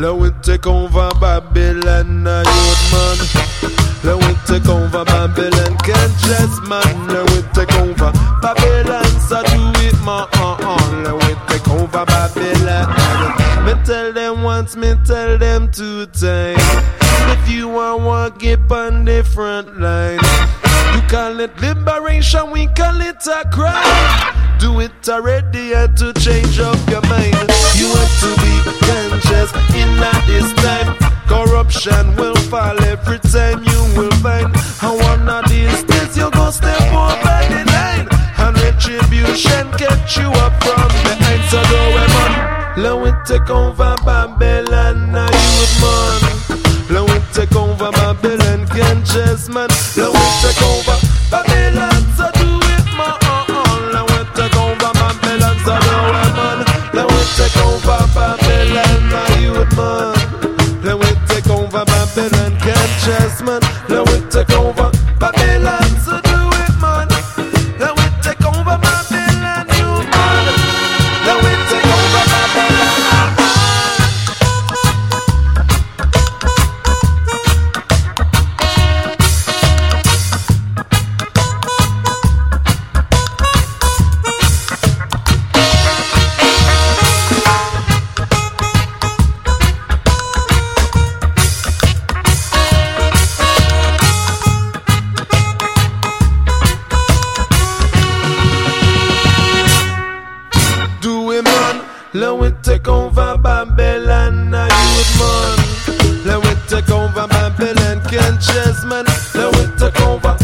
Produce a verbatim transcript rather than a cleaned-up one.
Let we take over Babylon, a youth man. Let we take over Babylon, can't just man. Let we take over Babylon, so do it, man. Uh-uh. Let we take over Babylon. Me tell them once, me tell them two times. If you want one, get on the front line. You call it liberation, we call it a crime. Do it already and to change up your mind. You have to be conscious in at this time. Corruption will fall every time you will find. And one of these days you gon' step over the line, and retribution catch you up from behind. So do it, man. Let we take over Babylon, a youth man. Let we take over Babylon, can't just man. Let we take over Babylon, so do it, man. Uh-uh. Let we take over Babylon, so do it, man. Let we take over Babylon, a youth man. Let we take over Babylon, can't just man. Let we take over Babylon, so do it, man. Let we take over Babylon, youth man. Let we take over Babylon. Let we take over Babylon, a youth man. Let we take over Babylon, can't chase man. Let we take over